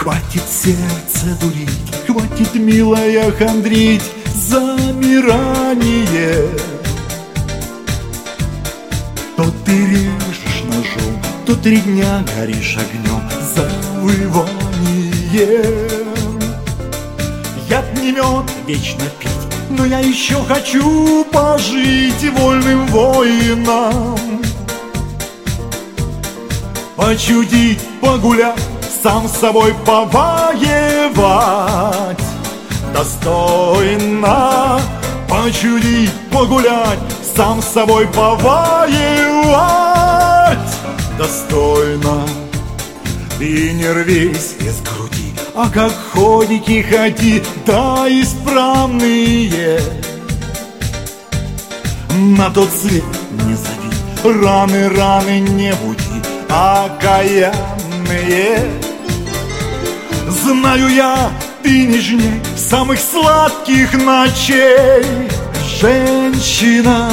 Хватит сердце дурить, хватит, милая, хандрить замирание. То ты режешь ножом, то 3 дня горишь огнем завыванием. Яд не мед вечно пить, но я еще хочу пожить вольным воином. Почудить, погулять, сам с собой повоевать достойно. Почудить, погулять, сам с собой повоевать достойно. Ты не рвись из груди, а как ходики ходи, да исправные. На тот свет не зови, раны не буди, окаянные. Знаю я, ты нежней самых сладких ночей женщина.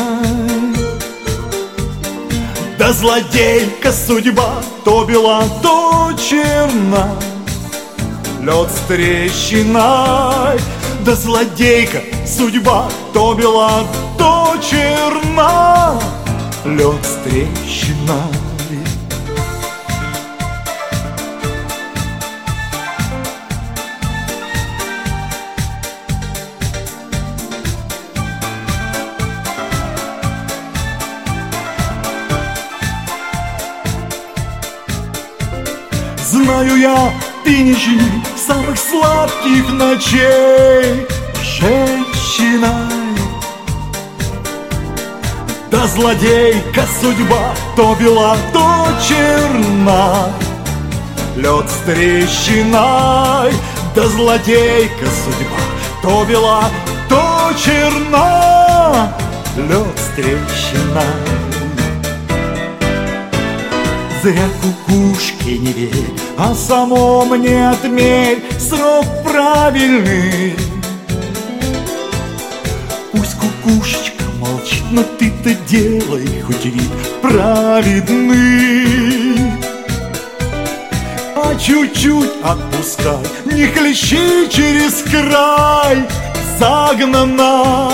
Да злодейка судьба, то бела, то черна, лед с трещиной. Да злодейка судьба, то бела, то черна, лед с трещиной. Знаю я, ты нежней самых сладких ночей женщина. Да злодейка судьба, то бела, то черна, лед с трещиной. Да злодейка судьба, то бела, то черна, лед с трещиной. Зря кукушке не верь, а самом не отмерь срок правильный. Пусть кукушечка молчит, но ты-то делай хоть вид праведный. А чуть-чуть отпускай, не хлещи через край, загнана.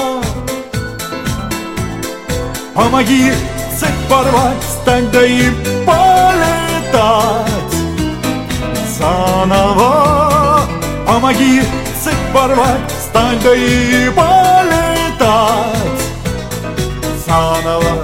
Помоги цепь порвать, встань да и полетать заново. Помоги цепь порвать, встань да и полетать заново.